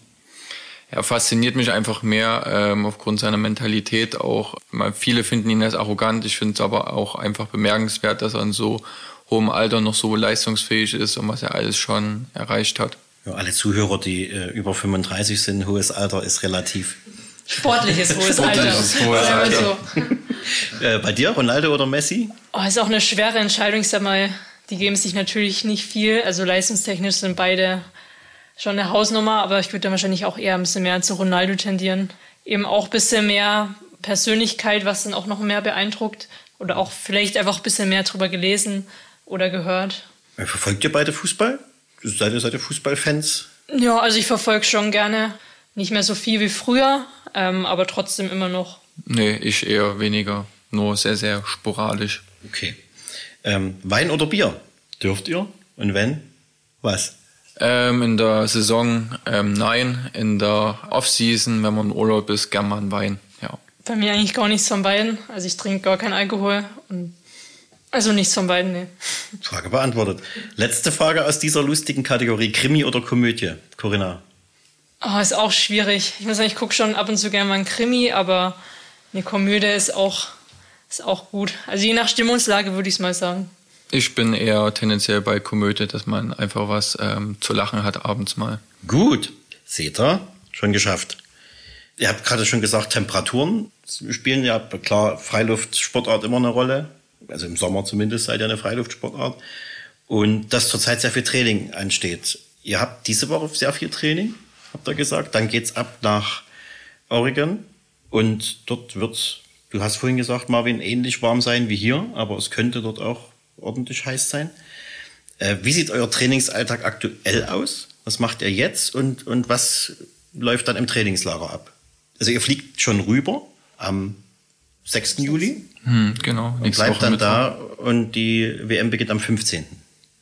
Er fasziniert mich einfach mehr ähm, aufgrund seiner Mentalität auch. Viele finden ihn als arrogant. Ich finde es aber auch einfach bemerkenswert, dass er in so hohem Alter noch so leistungsfähig ist und was er alles schon erreicht hat. Ja, alle Zuhörer, die äh, über fünfunddreißig sind, hohes Alter ist relativ. Sportliches hohes Alter. Sportliches hohes Alter. So. äh, bei dir, Ronaldo oder Messi? Oh, ist auch eine schwere Entscheidung. Ich sag mal, die geben sich natürlich nicht viel. Also leistungstechnisch sind beide schon eine Hausnummer, aber ich würde dann wahrscheinlich auch eher ein bisschen mehr zu Ronaldo tendieren. Eben auch ein bisschen mehr Persönlichkeit, was dann auch noch mehr beeindruckt. Oder auch vielleicht einfach ein bisschen mehr drüber gelesen oder gehört. Verfolgt ihr beide Fußball? Seid ihr, seid ihr Fußballfans? Ja, also ich verfolge schon gerne. Nicht mehr so viel wie früher, ähm, aber trotzdem immer noch. Nee, ich eher weniger. Nur sehr, sehr sporadisch. Okay. Ähm, Wein oder Bier? Dürft ihr? Und wenn? Was? Ähm, in der Saison ähm, nein. In der Off-Season, wenn man im Urlaub ist, gern mal ein Wein. Ja. Bei mir eigentlich gar nichts von beiden. Also ich trinke gar keinen Alkohol. Und also nichts von beiden, nee. Frage beantwortet. Letzte Frage aus dieser lustigen Kategorie. Krimi oder Komödie? Corinna? Oh, ist auch schwierig. Ich muss sagen, ich gucke schon ab und zu gerne mal einen Krimi, aber eine Komödie ist auch, ist auch gut. Also je nach Stimmungslage würde ich es mal sagen. Ich bin eher tendenziell bei Komödie, dass man einfach was ähm, zu lachen hat abends mal. Gut. Seht ihr? Schon geschafft. Ihr habt gerade schon gesagt, Temperaturen spielen ja klar Freiluftsportart immer eine Rolle. Also im Sommer zumindest seid ihr eine Freiluftsportart. Und dass zurzeit sehr viel Training ansteht. Ihr habt diese Woche sehr viel Training, habt ihr gesagt. Dann geht's ab nach Oregon. Und dort wird, du hast vorhin gesagt, Marvin, ähnlich warm sein wie hier. Aber es könnte dort auch ordentlich heiß sein. Äh, wie sieht euer Trainingsalltag aktuell aus? Was macht ihr jetzt und, und was läuft dann im Trainingslager ab? Also ihr fliegt schon rüber am sechsten Juli. Hm, genau. Und bleibt dann da und die W M beginnt am fünfzehnten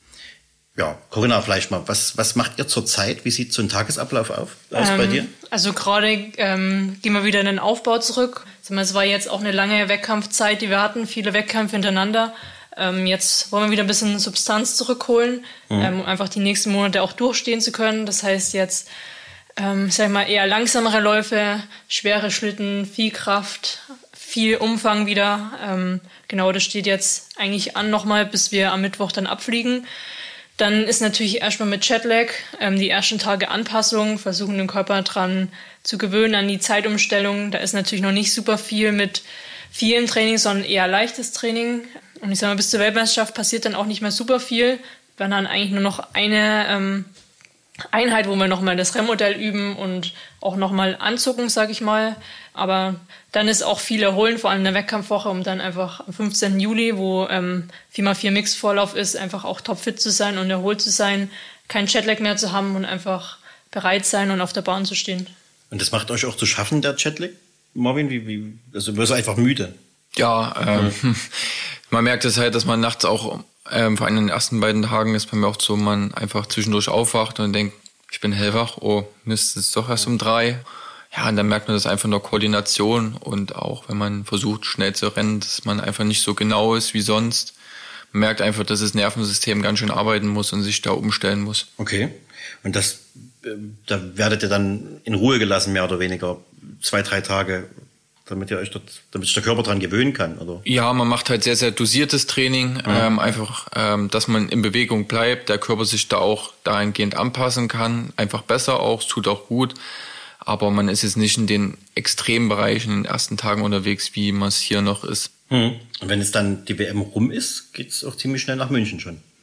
Ja, Corinna, vielleicht mal, was, was macht ihr zurzeit? Wie sieht so ein Tagesablauf auf, aus ähm, bei dir? Also gerade ähm, gehen wir wieder in den Aufbau zurück. Es war jetzt auch eine lange Wettkampfzeit, die wir hatten, viele Wettkämpfe hintereinander. Ähm, jetzt wollen wir wieder ein bisschen Substanz zurückholen, mhm. ähm, um einfach die nächsten Monate auch durchstehen zu können. Das heißt jetzt, ähm, sag ich mal, eher langsamere Läufe, schwere Schlitten, viel Kraft, viel Umfang wieder. Ähm, genau, das steht jetzt eigentlich an nochmal, bis wir am Mittwoch dann abfliegen. Dann ist natürlich erstmal mit Jetlag ähm, die ersten Tage Anpassung, versuchen den Körper dran zu gewöhnen an die Zeitumstellung. Da ist natürlich noch nicht super viel mit vielem Training, sondern eher leichtes Training. Und ich sag mal, bis zur Weltmeisterschaft passiert dann auch nicht mehr super viel. Wir haben dann eigentlich nur noch eine ähm, Einheit, wo wir nochmal das Renmmodell üben und auch nochmal anzucken, sag ich mal. Aber dann ist auch viel erholen, vor allem in der Wettkampfwoche, um dann einfach am fünfzehnten Juli, wo ähm, vier mal vier Mix-Vorlauf ist, einfach auch topfit zu sein und erholt zu sein, keinen Jetlag mehr zu haben und einfach bereit sein und auf der Bahn zu stehen. Und das macht euch auch zu schaffen, der Jetlag? Marvin, wie, wie, also wirst du einfach müde? Ja, ähm, mhm. man merkt es halt, dass man nachts auch, ähm, vor allem in den ersten beiden Tagen ist bei mir auch so, man einfach zwischendurch aufwacht und denkt, ich bin hellwach, oh Mist, es ist doch erst um drei. Ja, und dann merkt man das einfach in der Koordination und auch, wenn man versucht, schnell zu rennen, dass man einfach nicht so genau ist wie sonst. Man merkt einfach, dass das Nervensystem ganz schön arbeiten muss und sich da umstellen muss. Okay. Und das, da werdet ihr dann in Ruhe gelassen, mehr oder weniger, zwei, drei Tage, damit ihr euch dort, damit sich der Körper dran gewöhnen kann, oder? Ja, man macht halt sehr, sehr dosiertes Training, mhm. ähm, einfach, ähm, dass man in Bewegung bleibt, der Körper sich da auch dahingehend anpassen kann, einfach besser auch, es tut auch gut. Aber man ist jetzt nicht in den Extrembereichen in den ersten Tagen unterwegs, wie man es hier noch ist. Mhm. Und wenn es dann die W M rum ist, geht's auch ziemlich schnell nach München schon.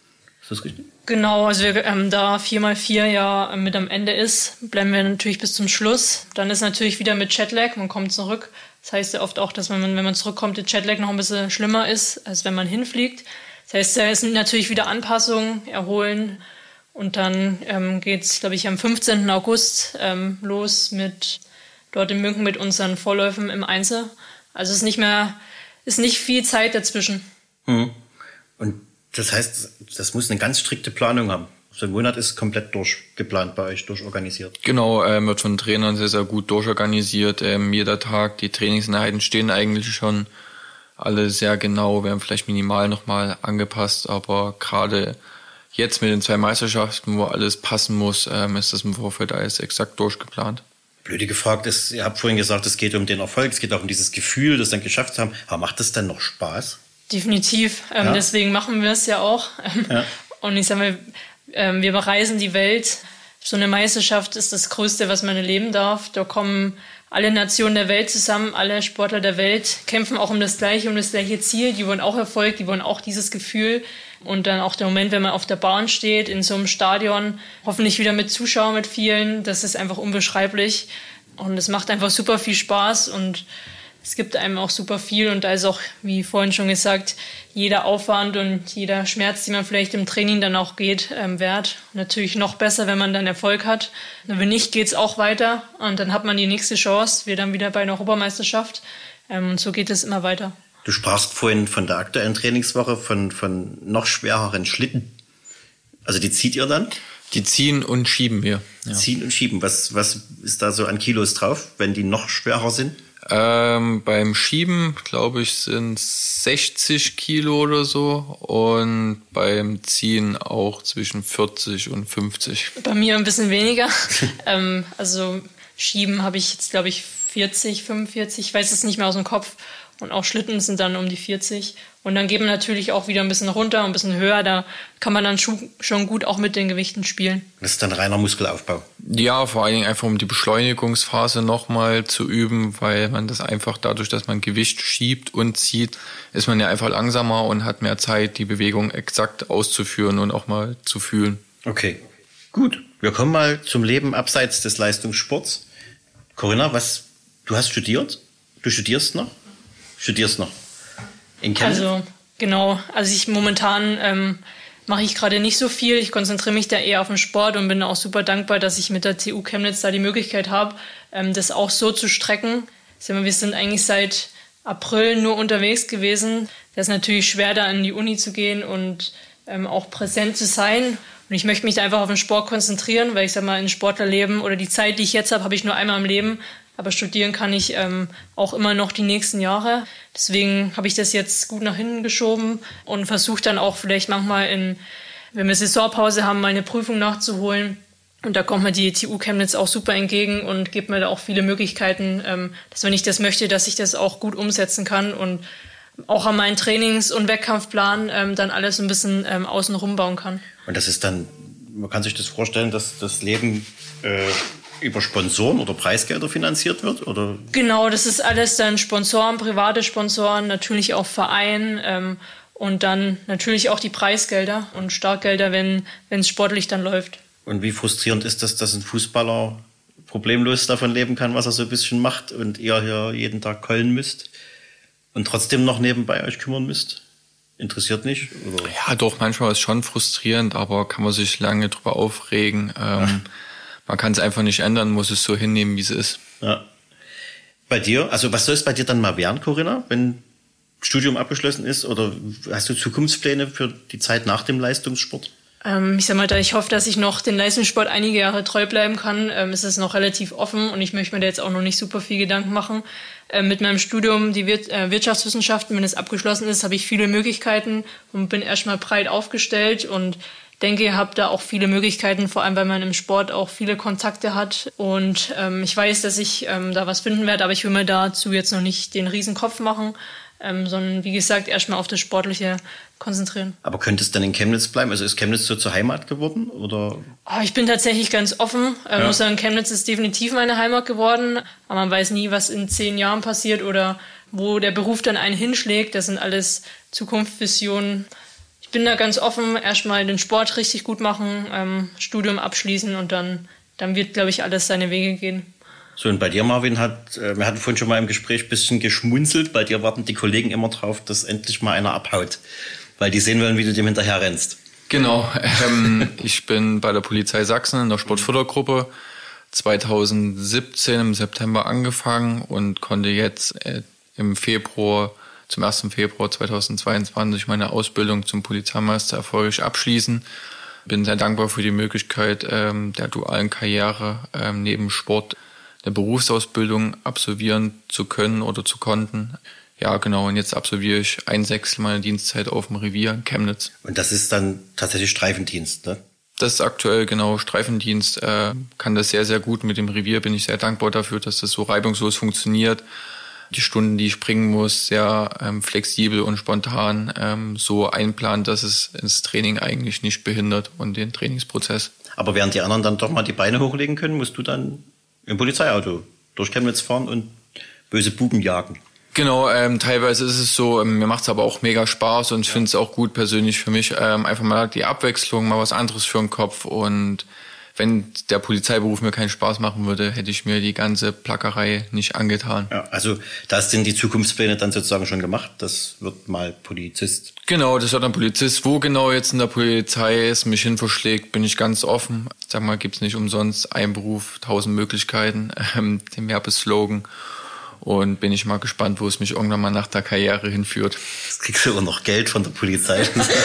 Ist das richtig? Genau, also wir, ähm, da vier mal vier ja mit am Ende ist, bleiben wir natürlich bis zum Schluss. Dann ist natürlich wieder mit Jetlag, man kommt zurück. Das heißt ja oft auch, dass man, wenn man zurückkommt, der Jetlag noch ein bisschen schlimmer ist, als wenn man hinfliegt. Das heißt, da sind natürlich wieder Anpassungen, Erholen. Und dann ähm, geht es, glaube ich, am fünfzehnten August ähm, los mit dort in München mit unseren Vorläufen im Einzel. Also es ist nicht mehr, ist nicht viel Zeit dazwischen. Mhm. Und das heißt, das muss eine ganz strikte Planung haben. So ein Monat ist komplett durchgeplant bei euch, durchorganisiert. Genau, ähm, wird von Trainern sehr, sehr gut durchorganisiert. Ähm, jeder Tag, die Trainingseinheiten stehen eigentlich schon alle sehr genau, werden vielleicht minimal nochmal angepasst, aber gerade jetzt mit den zwei Meisterschaften, wo alles passen muss, ähm, ist das im Vorfeld alles exakt durchgeplant. Blöde gefragt ist, ihr habt vorhin gesagt, es geht um den Erfolg, es geht auch um dieses Gefühl, das dann geschafft zu haben. Aber macht das dann noch Spaß? Definitiv. Ähm, ja. Deswegen machen wir es ja auch. Ja. Und ich sage mal, ähm, wir bereisen die Welt. So eine Meisterschaft ist das Größte, was man erleben darf. Da kommen alle Nationen der Welt zusammen, alle Sportler der Welt kämpfen auch um das Gleiche, um das gleiche Ziel. Die wollen auch Erfolg, die wollen auch dieses Gefühl. Und dann auch der Moment, wenn man auf der Bahn steht, in so einem Stadion, hoffentlich wieder mit Zuschauern, mit vielen, das ist einfach unbeschreiblich. Und es macht einfach super viel Spaß und es gibt einem auch super viel. Und da ist auch, wie vorhin schon gesagt, jeder Aufwand und jeder Schmerz, den man vielleicht im Training dann auch geht, ähm, wert. Natürlich noch besser, wenn man dann Erfolg hat. Und wenn nicht, geht's auch weiter. Und dann hat man die nächste Chance, wir dann wieder bei einer Europameisterschaft. Ähm, und so geht es immer weiter. Du sprachst vorhin von der aktuellen Trainingswoche, von, von noch schwereren Schlitten. Also die zieht ihr dann? Die ziehen und schieben wir. Ja. Ziehen und schieben. Was, was ist da so an Kilos drauf, wenn die noch schwerer sind? Ähm, beim Schieben, glaube ich, sind sechzig Kilo oder so und beim Ziehen auch zwischen vierzig und fünfzig. Bei mir ein bisschen weniger. ähm, also Schieben habe ich jetzt, glaube ich, vierzig, fünfundvierzig, ich weiß es nicht mehr aus dem Kopf. Und auch Schlitten sind dann um die vierzig. Und dann geht man natürlich auch wieder ein bisschen runter, ein bisschen höher. Da kann man dann schon gut auch mit den Gewichten spielen. Das ist dann reiner Muskelaufbau. Ja, vor allen Dingen einfach um die Beschleunigungsphase nochmal zu üben, weil man das einfach dadurch, dass man Gewicht schiebt und zieht, ist man ja einfach langsamer und hat mehr Zeit, die Bewegung exakt auszuführen und auch mal zu fühlen. Okay, gut. Wir kommen mal zum Leben abseits des Leistungssports. Corinna, was, du hast studiert? Du studierst noch? Studierst noch? In Chemnitz? Also, genau. Also ich momentan ähm, mache ich gerade nicht so viel. Ich konzentriere mich da eher auf den Sport und bin auch super dankbar, dass ich mit der T U Chemnitz da die Möglichkeit habe, ähm, das auch so zu strecken. Wir sind eigentlich seit April nur unterwegs gewesen. Das ist natürlich schwer, da in die Uni zu gehen und ähm, auch präsent zu sein. Und ich möchte mich da einfach auf den Sport konzentrieren, weil ich sag mal, ein Sportlerleben oder die Zeit, die ich jetzt habe, habe ich nur einmal im Leben. Aber studieren kann ich ähm, auch immer noch die nächsten Jahre. Deswegen habe ich das jetzt gut nach hinten geschoben und versuche dann auch vielleicht manchmal, in, wenn wir Saisonpause haben, mal eine Prüfung nachzuholen. Und da kommt mir die T U Chemnitz auch super entgegen und gibt mir da auch viele Möglichkeiten, ähm, dass wenn ich das möchte, dass ich das auch gut umsetzen kann und auch an meinen Trainings- und Wettkampfplan ähm, dann alles ein bisschen ähm, außenrum bauen kann. Und das ist dann, man kann sich das vorstellen, dass das Leben äh, über Sponsoren oder Preisgelder finanziert wird? Oder? Genau, das ist alles dann Sponsoren, private Sponsoren, natürlich auch Verein ähm, und dann natürlich auch die Preisgelder und Startgelder, wenn wenn es sportlich dann läuft. Und wie frustrierend ist das, dass ein Fußballer problemlos davon leben kann, was er so ein bisschen macht und ihr hier jeden Tag keulen müsst und trotzdem noch nebenbei euch kümmern müsst? Interessiert nicht? Oder? Ja, doch, manchmal ist es schon frustrierend, aber kann man sich lange drüber aufregen. Ähm, man kann es einfach nicht ändern, muss es so hinnehmen, wie es ist. Ja. Bei dir, also was soll es bei dir dann mal werden, Corinna, wenn Studium abgeschlossen ist? Oder hast du Zukunftspläne für die Zeit nach dem Leistungssport? Ähm, ich sag mal, da ich hoffe, dass ich noch den Leistungssport einige Jahre treu bleiben kann, ähm, ist es noch relativ offen und ich möchte mir da jetzt auch noch nicht super viel Gedanken machen. Ähm, mit meinem Studium, die Wir- äh, Wirtschaftswissenschaften, wenn es abgeschlossen ist, habe ich viele Möglichkeiten und bin erstmal breit aufgestellt und denke, ihr habt da auch viele Möglichkeiten, vor allem weil man im Sport auch viele Kontakte hat. Und ähm, ich weiß, dass ich ähm, da was finden werde, aber ich will mir dazu jetzt noch nicht den Riesenkopf machen, ähm, sondern wie gesagt erstmal auf das Sportliche konzentrieren. Aber könnte es dann in Chemnitz bleiben? Also ist Chemnitz so zur Heimat geworden? Oder? Oh, ich bin tatsächlich ganz offen. Ich Ja. muss sagen, Chemnitz ist definitiv meine Heimat geworden. Aber man weiß nie, was in zehn Jahren passiert oder wo der Beruf dann einen hinschlägt. Das sind alles Zukunftsvisionen. ich bin da ganz offen, erstmal den Sport richtig gut machen, ähm, Studium abschließen und dann, dann wird, glaube ich, alles seine Wege gehen. So, und bei dir, Marvin, hat, äh, wir hatten vorhin schon mal im Gespräch ein bisschen geschmunzelt. Bei dir warten die Kollegen immer drauf, dass endlich mal einer abhaut, weil die sehen wollen, wie du dem hinterher rennst. Genau, ähm, ich bin bei der Polizei Sachsen in der Sportfördergruppe zweitausendsiebzehn im September angefangen und konnte jetzt äh, im Februar, zum ersten Februar zweitausendzweiundzwanzig meine Ausbildung zum Polizeimeister erfolgreich abschließen. Bin sehr dankbar für die Möglichkeit ähm, der dualen Karriere ähm, neben Sport eine Berufsausbildung absolvieren zu können oder zu konnten. Ja, genau. Und jetzt absolviere ich ein Sechstel meiner Dienstzeit auf dem Revier in Chemnitz. Und das ist dann tatsächlich Streifendienst, ne? Das ist aktuell genau Streifendienst. Äh, kann das sehr, sehr gut mit dem Revier. Bin ich sehr dankbar dafür, dass das so reibungslos funktioniert. Die Stunden, die ich bringen muss, sehr ähm, flexibel und spontan ähm, so einplanen, dass es ins Training eigentlich nicht behindert und den Trainingsprozess. Aber während die anderen dann doch mal die Beine hochlegen können, musst du dann im Polizeiauto durch Chemnitz fahren und böse Buben jagen. Genau, ähm, teilweise ist es so, ähm, mir macht es aber auch mega Spaß und ich finde es auch gut persönlich für mich, ähm, einfach mal die Abwechslung, mal was anderes für den Kopf. Und wenn der Polizeiberuf mir keinen Spaß machen würde, hätte ich mir die ganze Plackerei nicht angetan. Ja, also da sind die Zukunftspläne dann sozusagen schon gemacht, das wird mal Polizist. Genau, das wird ein Polizist. Wo genau jetzt in der Polizei es mich hin verschlägt, bin ich ganz offen. Ich sag mal, gibt's nicht umsonst ein Beruf, tausend Möglichkeiten, ähm, den Werbeslogan. Und bin ich mal gespannt, wo es mich irgendwann mal nach der Karriere hinführt. Jetzt kriegst du aber noch Geld von der Polizei.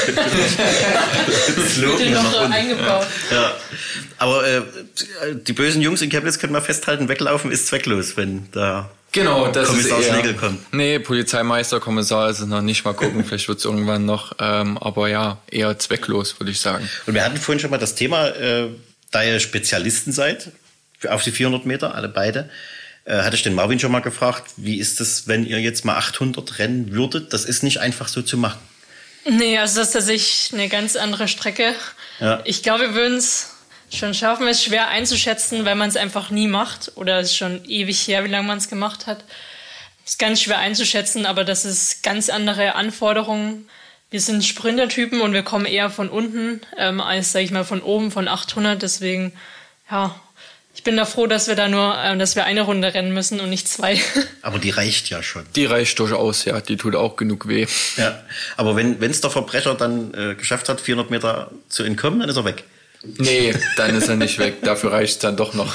Den noch so eingebaut. Ja. Aber äh, die bösen Jungs in Chemnitz, können wir festhalten, weglaufen ist zwecklos, wenn da genau, das Kommissar ist eher, Schlegel kommt. Nee, Polizeimeister, Kommissar ist es noch nicht. Mal gucken, vielleicht wird es irgendwann noch. Ähm, aber ja, eher zwecklos, würde ich sagen. Und wir hatten vorhin schon mal das Thema, äh, da ihr Spezialisten seid, auf die vierhundert Meter, alle beide, Äh, hatte ich den Marvin schon mal gefragt, wie ist das, wenn ihr jetzt mal achthundert rennen würdet? Das ist nicht einfach so zu machen. Nee, also das ist tatsächlich eine ganz andere Strecke. Ja. Ich glaube, wir würden es schon schaffen. Es ist schwer einzuschätzen, weil man es einfach nie macht. Oder es ist schon ewig her, wie lange man es gemacht hat. Es ist ganz schwer einzuschätzen, aber das ist ganz andere Anforderungen. Wir sind Sprintertypen und wir kommen eher von unten ähm, als, sag ich mal, von oben, von achthundert. Deswegen, ja... Ich bin da froh, dass wir da nur, äh, dass wir eine Runde rennen müssen und nicht zwei. Aber die reicht ja schon. Die reicht durchaus, ja. Die tut auch genug weh. Ja, aber wenn es der Verbrecher dann äh, geschafft hat, vierhundert Meter zu entkommen, dann ist er weg. Nee, dann ist er nicht weg. Dafür reicht es dann doch noch.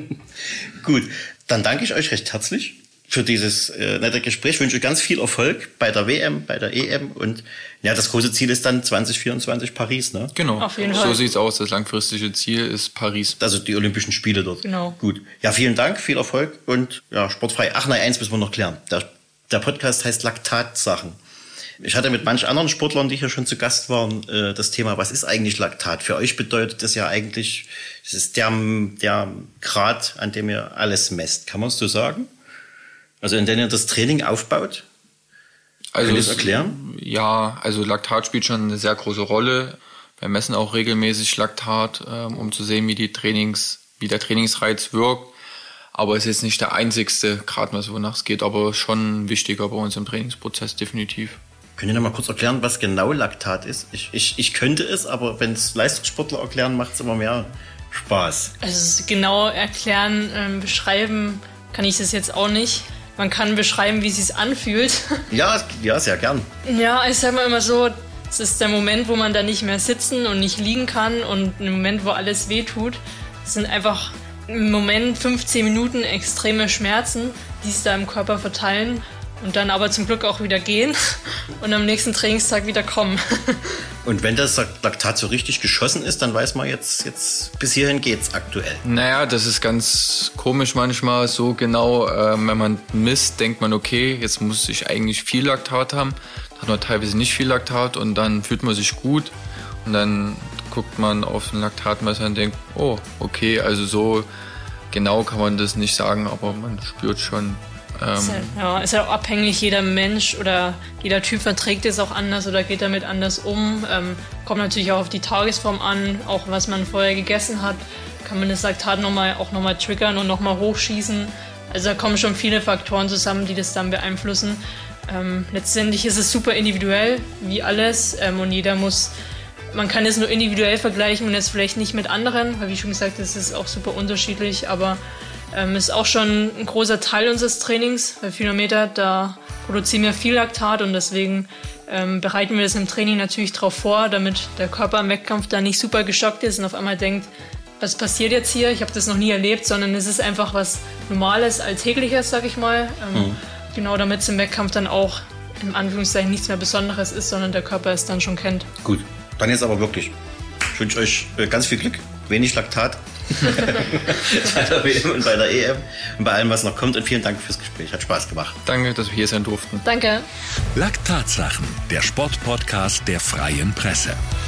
Gut, dann danke ich euch recht herzlich für dieses äh, nette Gespräch. Ich wünsche euch ganz viel Erfolg bei der W M, bei der E M und ja, das große Ziel ist dann zwanzig vierundzwanzig Paris, ne? Genau. Auf jeden Fall. So sieht's aus. Das langfristige Ziel ist Paris. Also die Olympischen Spiele dort. Genau. Gut. Ja, vielen Dank, viel Erfolg und ja, sportfrei. Ach nein, eins müssen wir noch klären. Der, der Podcast heißt Laktatsachen. Ich hatte mit manch anderen Sportlern, die hier schon zu Gast waren, äh, das Thema, was ist eigentlich Laktat? Für euch bedeutet das ja eigentlich, das ist der, der Grad, an dem ihr alles messt. Kann man es so sagen? Also in dem ihr das Training aufbaut? Also Könnt ihr das erklären? Ja, also Laktat spielt schon eine sehr große Rolle. Wir messen auch regelmäßig Laktat, ähm, um zu sehen, wie die Trainings, wie der Trainingsreiz wirkt. Aber es ist jetzt nicht der einzigste Gradmesser, wonach es geht, aber schon wichtiger bei uns im Trainingsprozess, definitiv. Könnt ihr noch mal kurz erklären, was genau Laktat ist? Ich, ich, ich könnte es, aber wenn es Leistungssportler erklären, macht es immer mehr Spaß. Also genau erklären, ähm, beschreiben kann ich das jetzt auch nicht. Man kann beschreiben, wie es sich anfühlt. Ja, ja, sehr gern. Ja, ich sag mal immer so, es ist der Moment, wo man da nicht mehr sitzen und nicht liegen kann und ein Moment, wo alles wehtut. Es sind einfach im Moment fünfzehn Minuten extreme Schmerzen, die sich da im Körper verteilen und dann aber zum Glück auch wieder gehen und am nächsten Trainingstag wieder kommen. Und wenn das Laktat so richtig geschossen ist, dann weiß man jetzt, jetzt bis hierhin geht's aktuell. Naja, das ist ganz komisch manchmal. So genau, äh, wenn man misst, denkt man, okay, jetzt muss ich eigentlich viel Laktat haben. Dann hat man teilweise nicht viel Laktat und dann fühlt man sich gut. Und dann guckt man auf den Laktatmesser und denkt, oh, okay, also so genau kann man das nicht sagen, aber man spürt schon. Ähm, ist halt, ja, ist halt auch abhängig, jeder Mensch oder jeder Typ verträgt es auch anders oder geht damit anders um. Ähm, kommt natürlich auch auf die Tagesform an, auch was man vorher gegessen hat. Kann man das Laktat noch mal, auch nochmal triggern und nochmal hochschießen. Also da kommen schon viele Faktoren zusammen, die das dann beeinflussen. Ähm, letztendlich ist es super individuell, wie alles. Ähm, und jeder muss, man kann es nur individuell vergleichen und jetzt vielleicht nicht mit anderen, weil wie schon gesagt, es ist auch super unterschiedlich, aber ähm, ist auch schon ein großer Teil unseres Trainings. Bei vierhundert Meter, da produzieren wir viel Laktat und deswegen ähm, bereiten wir das im Training natürlich darauf vor, damit der Körper im Wettkampf da nicht super geschockt ist und auf einmal denkt, was passiert jetzt hier? Ich habe das noch nie erlebt, sondern es ist einfach was Normales, Alltägliches, sag ich mal. Ähm, mhm. Genau, damit es im Wettkampf dann auch in Anführungszeichen nichts mehr Besonderes ist, sondern der Körper es dann schon kennt. Gut, dann jetzt aber wirklich. Ich wünsche euch ganz viel Glück, wenig Laktat bei der W M und bei der E M und bei allem, was noch kommt. Und vielen Dank fürs Gespräch. Hat Spaß gemacht. Danke, dass wir hier sein durften. Danke. Laktatsachen, der Sportpodcast der Freien Presse.